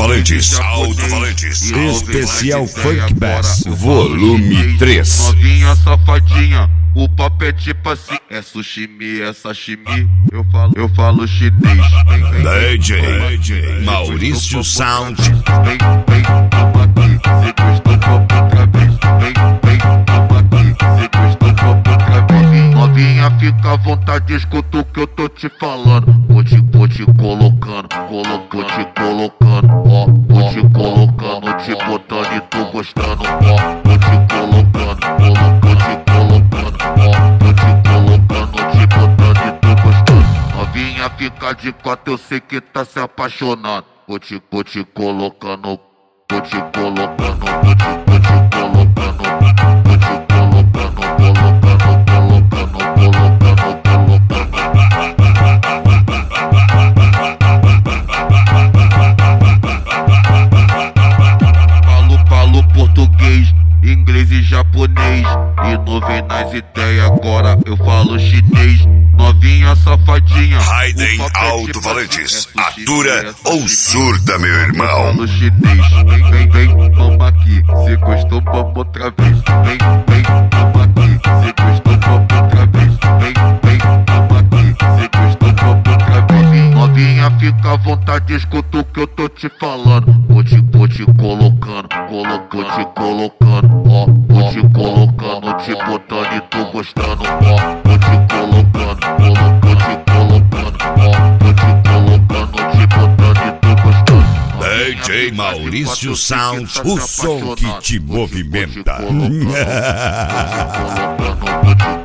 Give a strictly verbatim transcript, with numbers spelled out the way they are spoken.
Alto-falantes, alto-falantes. Especial Funk Bass, volume três. Novinha safadinha, o papo é tipo assim, é sushi, é sashimi. Eu falo, eu falo chinês. D J Maurício Sound. Vem, vem, toma aqui, se gostou, vamos outra vez. Vem, vem, toma aqui, se gostou, vamos outra vez. Novinha, fica à vontade, escuta o que eu tô te falando. Vou te, vou te colocando, colocando, te colocando, ó. Vou te colocando, te botando e tu gostando, ó. Vou te colocando, colocando, te colocando, ó. Vou te colocando, te botando e tu gostando. Novinha, fica de quatro, eu sei que tá se apaixonando. Vou te, vou te colocando, vou te colocando, vou te, vou te colocando, vou te colocando, colocando, colocando, colocando, colocando. Falo, falo português, inglês e japonês. E não vem nas ideias, agora eu falo chinês. Novinha safadinha, Raiden Alto-falantes. Atura ou surda, meu irmão. falo chinês. Vem, vem, vem, toma aqui, se gostou, vamos outra vez. Vem, vem, toma aqui, se gostou, vamos outra vez. Vem, vem, toma aqui, se gostou, vamos outra vez. Novinha, fica à vontade, escuta o que eu tô te falando. Vou te, vou te colocando, colocando, te colocando, ó. Vou te colocando, te botando e tu gostando, ó. Vou te colocando, colocando, te colocando, ó. Vou te colocando, te botando e tu gostando. D J Maurício Sound, o som que te movimenta. Vou te colocando, vou te